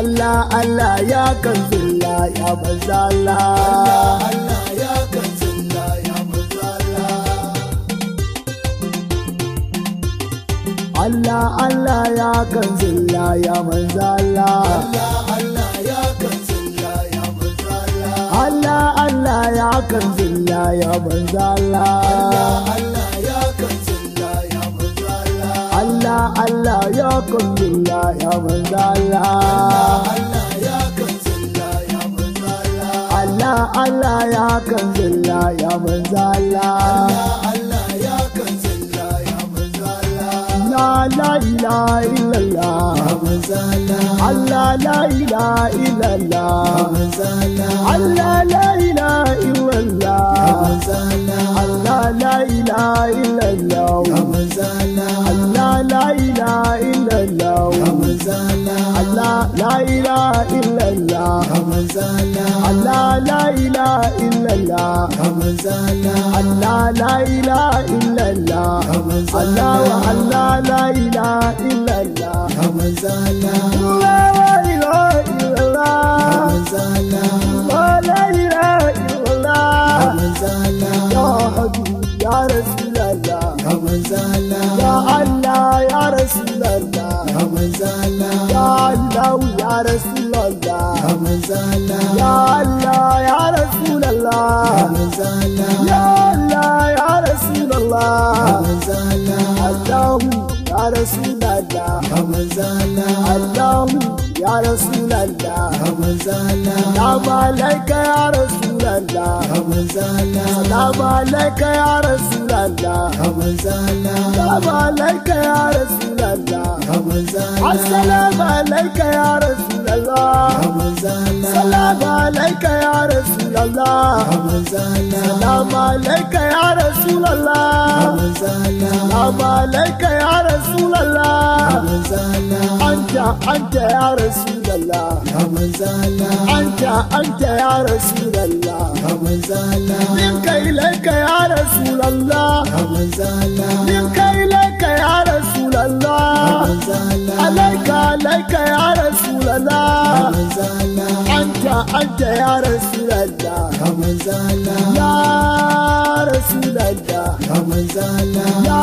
Allah Allah ya kanzilla ya manzo Allah Allah ya kanzilla ya manzo Allah Allah Allah ya kanzilla ya manzo Allah Allah ya kanzilla ya manzo Allah Allah Allah ya kanzilla ya manzo Allah Allah ya kanzilla ya manzo Allah Allah Allah ya kanzilla ya manzo Allah Allah ya kanzilla ya manzo Allah Allah Allah ya kanzilla ya manzo Allah Allah ya kanzilla ya manzo Allah la ilaha illallah ya manzo Allah Allah la ilaha illallah manzo Allah Allah la ilaha illallah manzo Allah Allah la ilaha illallah manzo Allah Allah la ilaha illallah manzo Allah Allah la ilaha illallah manzo Allah Allah la ilaha illallah manzo Allah Allah la ilaha illallah Allah wa Allah la ilaha illallah manzo Allah la ilaha illallah manzo Allah la ilaha illallah manzo Allah ya habib ya rasulallah manzo Allah ya Allah ya rasulallah manzo Allah ya Allah ya rasulallah manzo Allah ya Allah ya rasulallah manzo Allah ya Allah ya rasulallah manzo Allah Allah ya rasulallah manzo Allah Allah ya rasulallah manzo Allah Salam alayka ya rasulallah manzo Allah Salam alayka ya rasulallah manzo Allah Salam alayka ya rasulallah manzo Allah Assalamu alayka ya rasulallah manzo Allah Salam alayka ya rasulallah manzo Allah Salam alayka ya rasulallah manzo Allah Salam alayka ya rasulallah manzo Allah Anta ya rasulallah manzo Allah أنت يا رسول الله manzo Allah منك إليك يا رسول الله manzo Allah منك إليك يا رسول الله manzo Allah عليك يا رسول الله manzo Allah أنت يا رسول الله manzo Allah يا رسول الله manzo Allah يا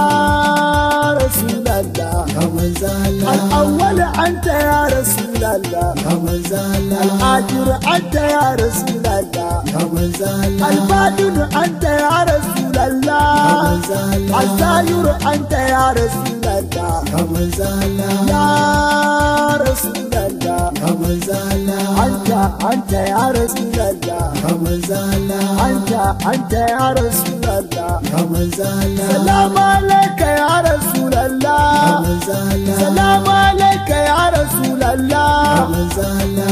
رسول الله manzo Allah الأول أنت يا رسول الله manzo Allah الآخر أنت يا رسول الله manzo Allah الباطن أنت يا رسول الله manzo Allah الظاهر أنت يا رسول الله manzo Allah يا رسول الله manzo Allah أنت يا رسول الله manzo Allah أنت يا رسول الله manzo Allah سلام عليك يا رسول الله manzo Allah سلام عليك يا رسول الله manzo Allah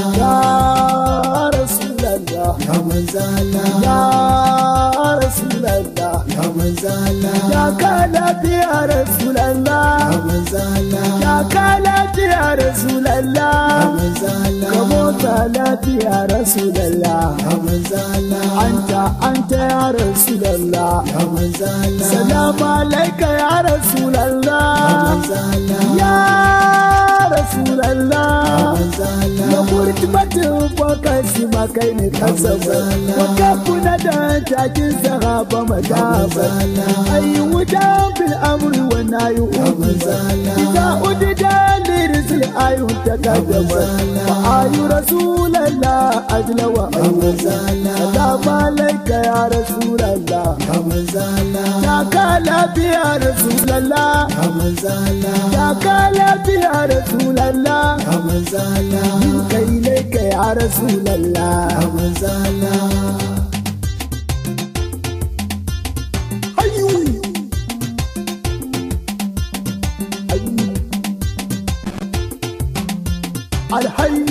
يا رسول الله manzo Allah يا رسول الله manzo Allah يا كلاب يا رسول الله manzo Allah يا كلاب يا رسول الله manzo Allah كموت يا رسول الله manzo Allah أنت يا رسول الله manzo Allah سلام عليك يا رسول الله manzo Allah يا رسول الله manzo Allah لقرت بتفوق اسمع كين كسب وكفنا تاكل سغاب مدابا أي ودام بالأمر والناي إذا أدد لرسل آي تقدم وآي رسول الله أجل وأول سلام عليك يا رسول الله يا كلاب يا رسول الله يا كلاب يا رسول الله منك إليك يا رسول الله أيوه الحي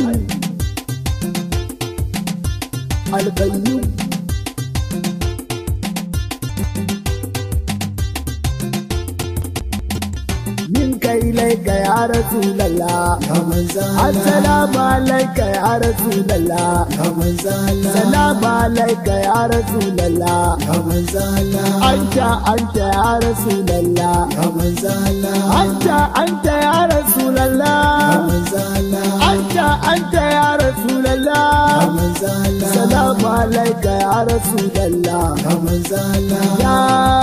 القيوم منك إليك يا رسول الله السلام عليك يا رسول الله السلام عليك يا رسول الله أنت يا رسول الله أنت يا رسول الله أنت يا assalamu alaika ya rasulallah ya manzo Allah ya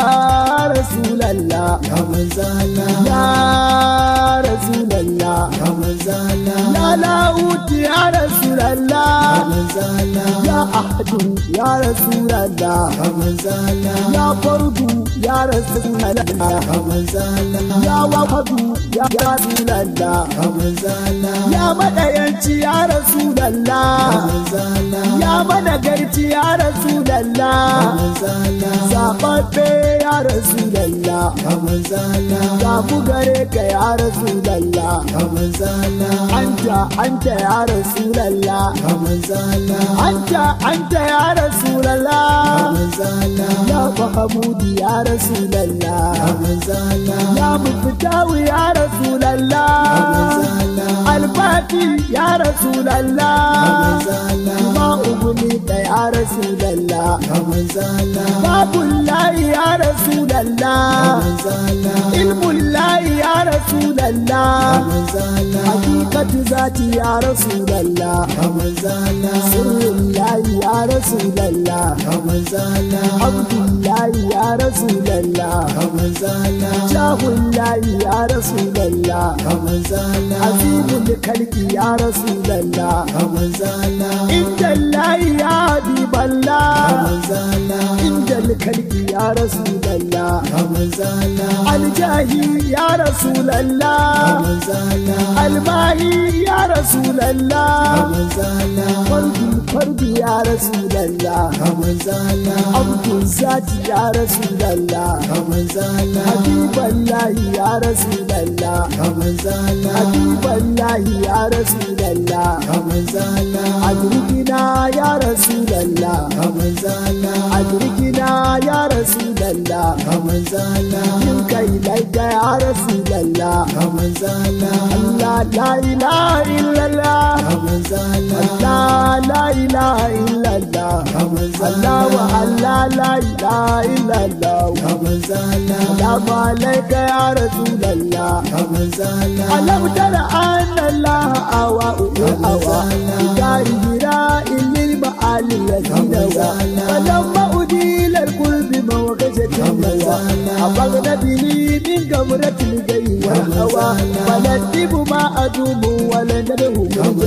rasulallah ya manzo Allah ya rasulallah ya manzo Allah ya lauti ya rasulallah ya manzo Allah ya ahadu ya rasulallah ya manzo Allah ya fardu ya rasulallah ya manzo Allah ya wahadu ya rasulallah ya manzo Allah ya madayanci ya rasulallah ya manzo Allah ya madagarci ya rasulallah ya manzo Allah zaɓaɓɓe ya rasulallah ya manzo Allah ga mu gare ka ya rasulallah ya manzo Allah anta ya rasulallah ya manzo Allah anta ya rasulallah ya manzo Allah ya mahamudi ya rasulallah ya manzo Allah ya muftawu ya rasulallah ya manzo Allah alfati ya rasulallah ya manzo Allah ma ubuni da ya rasulallah ya manzo Allah babullahi ya ya rasulallah manzo Allah ilmullahi ya rasulallah ya manzo Allah hakikatu zati ya rasulallah ya manzo Allah sirrullahi ya rasulallah ya manzo Allah abdullahi ya rasulallah ya manzo Allah jahullahi ya rasulallah ya manzo Allah azimul kalki ya rasulallah ya manzo Allah indallahi ya habiballah ya manzo Allah indal kalki ya rasulallah ya manzo Allah aljahi ya ya rasulallah manzo Allah almahi ya ya rasulallah manzo Allah fardu ya rasulallah ya manzo Allah abdul zati ya rasulallah ya manzo Allah habiballahi ya rasulallah ya manzo Allah habiballahi ya rasulallah ya manzo Allah adrikina ya rasulallah ya manzo Allah adrikina ya rasulallah ya manzo Allah kin kai laika ya rasulallah ya manzo Allah Allah la ilaha illallah ya manzo Allah Allah la ilaha illallah ya manzo Allah Allah wa Allah la ilaha illallah ya manzo Allah Assalamu alayka ya rasulallah ya manzo Allah alam tara anna Allah awa awa dari hira lil ma'ali yazina wa falamma udila al qulbi mawqatin wa abagna bihi min gamratil gayyi wal hawa falatibu ma adumu wa lanadahu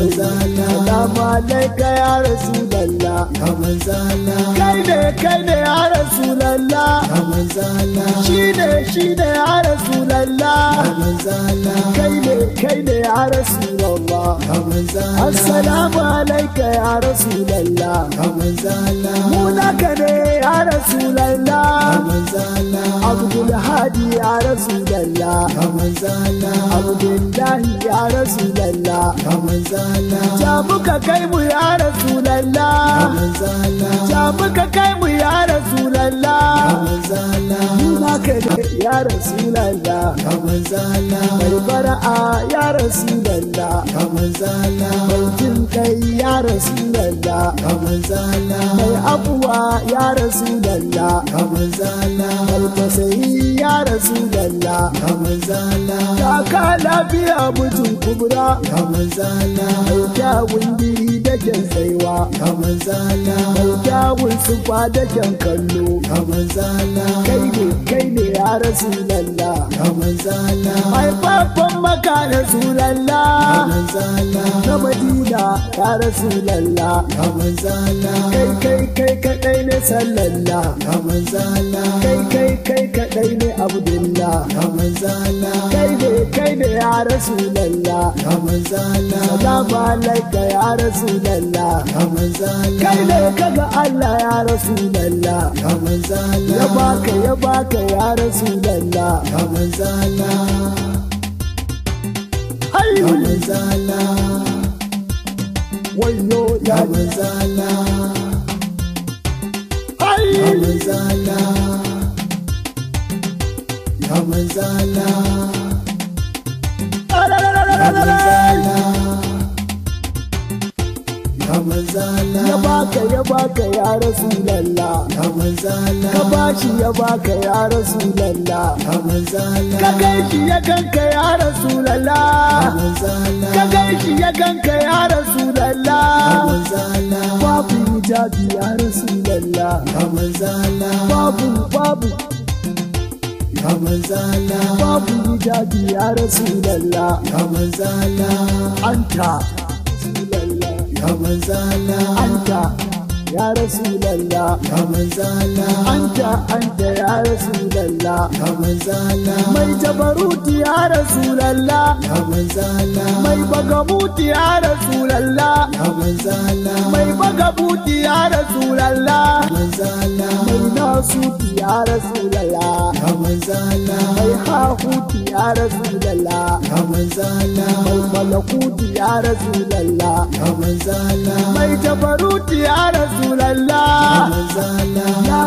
Assalamu alayka ya rasulallah ya manzo Allah kai ne ya rasulallah ya manzo Allah shine ya rasulallah ya manzo Allah kai ne ya rasulallah ya manzo Allah assalamu alayka ya rasulallah ya manzo Allah mu naka ne ya rasulallah ya manzo Allah abdul hadi ya rasulallah ya manzo Allah abdullahi ya rasulallah ya manzo Allah ja muka kai mu ya ya rasulallah manzo Allah ja muka kai mu ya ya rasulallah manzo Allah mu naka ne ya rasulallah ya manzo Allah mai fara'a ya rasulallah ya manzo Allah mai jin kai ya rasulallah ya manzo Allah mai abuwa ya rasulallah ya manzo Allah mai tasayi ya rasulallah ya manzo Allah ta ka lafiya mutum kubra ya manzo Allah mai kyawun diri da kyan tsaiwa ya manzo Allah mai kyawun sufa da kyan kallo ya manzo Allah kai ne ya rasulallah ya manzo Allah mai babban maka rasulallah ya manzo Allah na madina ya rasulallah ya manzo Allah kai kadai ne sallallah ya manzo Allah kai kadai ne abdullah ya manzo Allah kai ne ya rasulallah ya manzo Allah salamu alaika ya rasulallah ya manzo Allah kai ne kaga Allah ya rasulallah ya manzo Allah ya baka ya rasulallah ya manzo Allah hai ya manzo Allah wayo ya ya manzo Allah hai ya manzo Allah ya manzo Allah ya manzo Allah ya baka ya rasulallah ya manzo Allah ka bashi ya baka ya rasulallah ya manzo Allah ka kai shi ya ganka ya ya rasulallah manzo Allah ka kai shi ya ganka ya ya rasulallah manzo Allah babu hijabi ya Rasulallah. ya manzo Allah Babu ya manzo Allah babu hijabi ya Rasulallah. ya manzo Allah Anta Rasulallah. ya manzo Allah Anta ya Rasulallah. ya manzo Allah Anta ya Rasulallah. ya manzo Allah Mai jabaruti ya Rasulallah. ya manzo Allah Mai bagabuti ya Rasulallah. ya manzo Allah Mai bagabuti ya Rasulallah. manzo Allah Mai nasuti ya Rasulallah. ya manzo Allah Mai hahuti ya Rasulallah. ya manzo Allah Mai malakuti ya Rasulallah. ya manzo Allah Mai jabaruti ya Rasulallah. manzo Allah Ya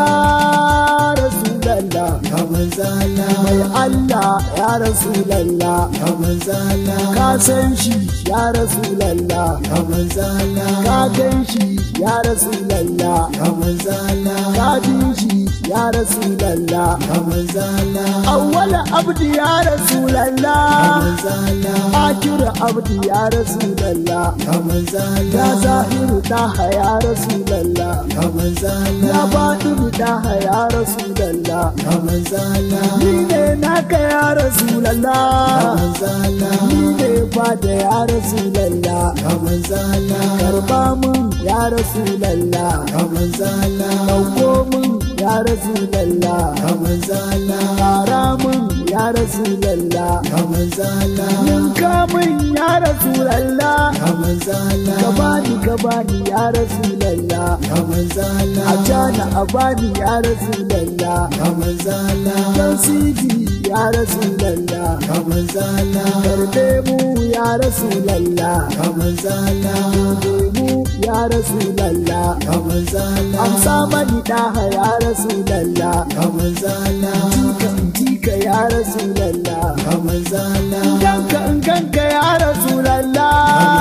Rasulallah. ya manzo Allah Mai Allah ya Rasulallah. ya manzo Allah Ka san shi ya Rasulallah. ya manzo Allah Ka gan shi ya Rasulallah. ya manzo Allah Ka bi shi ya Rasulallah. ya manzo Allah Awwal abdi ya Rasulallah. manzo Allah Akir abdi ya Rasulallah. ya manzo Ya Allah zahiru daha ya Rasulallah. ya manzo Allah Ya batinu daha ya Rasulallah. ya manzo Allah Ni ne naka ya Rasulallah. manzo Allah Ni ne fada ya Rasulallah. ya manzo Allah Karba mun ya Rasulallah. ya manzo Allah Dauko mun ya Rasulallah. ya manzo Allah Kara mun ya Rasulallah. ya manzo Allah Ninka mun ya Rasulallah. ya manzo Allah Ka bani ya Rasulallah. ya manzo Allah A jana a bani ya Rasulallah. ya manzo Allah Dan sidi ya Rasulallah. ya manzo Allah Karbe mu ya Rasulallah. ya manzo Allah Karbe mu ya Rasulallah. ya manzo Allah Amsa mani daha ya Rasulallah. ya manzo Allah Jika ya Rasulallah. ya manzo Allah Ganka ya Rasulallah.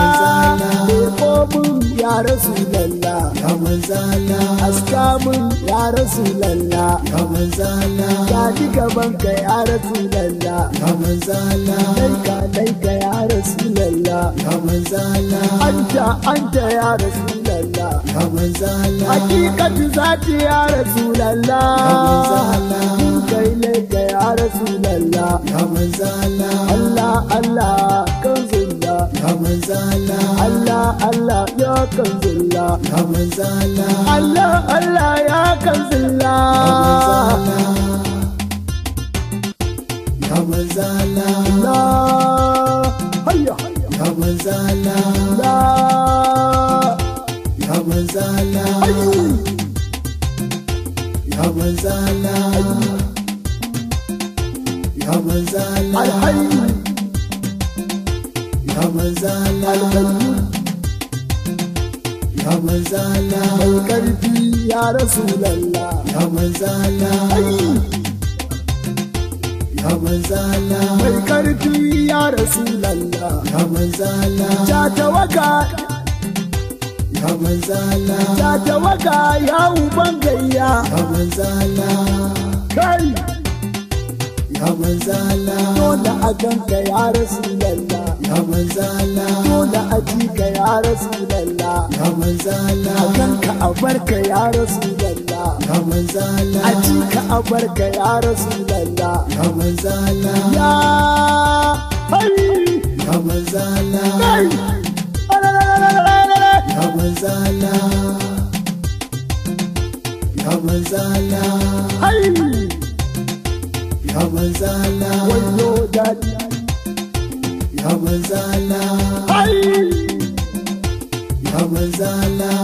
Leko mun ya Rasulallah. ya manzo Allah Aska mun ya Rasulallah. ya manzo Allah Gadi gabanka ya Rasulallah. ya manzo Allah Laika ya Rasulallah. ya manzo Allah Anta ya Rasulallah. ya manzo Allah Hakikatu zati ya Rasulallah. Mun kai laika ya Rasulallah. ya manzo Allah Allah kan zulla. ya manzo Allah Allah ya kan zulla. ya manzo Allah Allah ya kan zulla. ya manzo Allah La hayya ya manzo Allah la ya manzo Allah hayyu ya manzo Allah ya manzo Allah alhayyu ya manzo Allah alhayyu ya manzo Allah mai karfi ya Rasulallah. ya manzo Allah Hayyu ya manzo Allah mai karfi ya Rasulallah. ya manzo Allah Ja tawaka ya manzo Allah ja tawaka ya uban gayya. ya manzo Allah Kai ya manzo Allah dole a ganka ya Rasulallah. ya manzo Allah Dole a jika ya Rasulallah. ya manzo Allah A ganka a barka ya Rasulallah. ya manzo Allah A jika a barka ya Rasulallah. ya manzo Allah Ya hayyu ya manzo Allah kai ya manzo Allah ya manzo Allah hayyu ya manzo Allah wayo dadi ya manzo Allah hayyu ya manzo Allah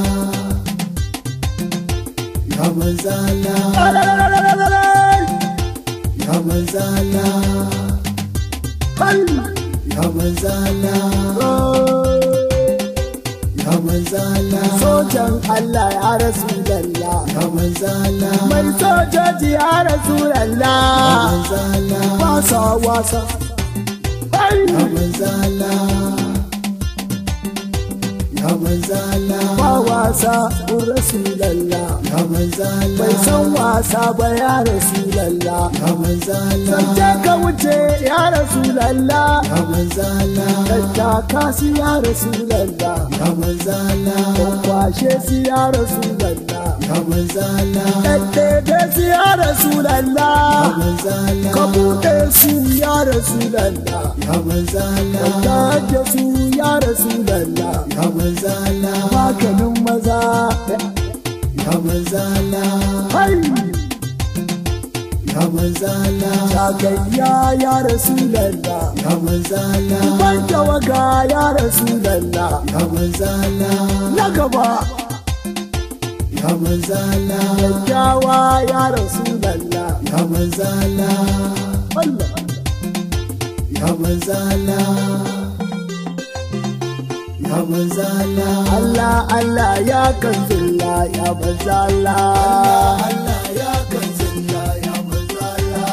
ya manzo Allah ya manzo Allah hayyu ya manzo Allah ya manzo Allah sojan Allah ya Rasulallah. ya manzo Allah Mai sojoji ya Rasulallah. manzo Allah Wasa wasa ya hayyu manzo Allah ya manzo Allah ba wasa Rasulallah. ya manzo Allah Bai san wasa ba ya Rasulallah. ya manzo Allah Zance ka wuce ya Rasulallah. ya manzo Allah Dadda kasi ya Rasulallah. ya manzo Allah tashe su ya Rasulallah ya manzo Allah ɗaɗɗebe su ya Rasulallah ya manzo Allah ka buɗe su ya Rasulallah ya manzo Allah ka su ya Rasulallah ya manzo Allah maganin maza ya manzo Allah hai ya manzo Allah shagayya ya Rasulallah ya manzo Allah ban tawaga ya Rasulallah ya manzo Allah na gaba ya manzo Allah kyakkyawa ya Rasulallah ya manzo Allah Allah ya manzo Allah ya manzo Allah Allah Allah ya kanzilla ya manzo Allah Allah ya kanzilla ya manzo Allah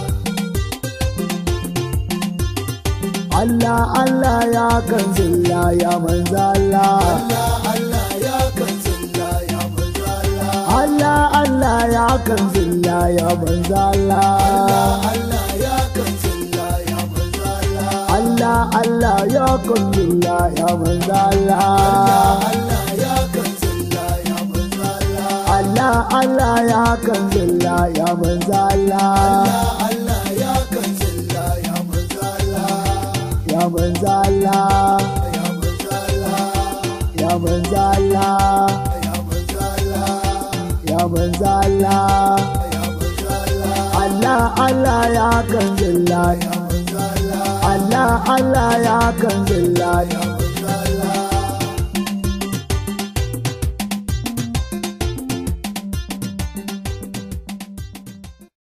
Allah Allah ya kanzilla ya manzo Allah Allah ya kanzilla ya manzo Allah Allah Allah ya kanzilla ya manzo Allah Allah ya kanzilla ya manzo Allah Allah Allah ya kanzilla ya manzo Allah Allah ya kanzilla ya manzo Allah Allah Allah ya kanzilla ya manzo Allah Allah ya kanzilla ya manzo Allah ya manzo Allah ya manzo Allah ya manzo Allah ya manzo ya manzo Allah Allah ya manzo Allah Allah Allah ya kanzilla ya manzo Allah Allah Allah ya kanzilla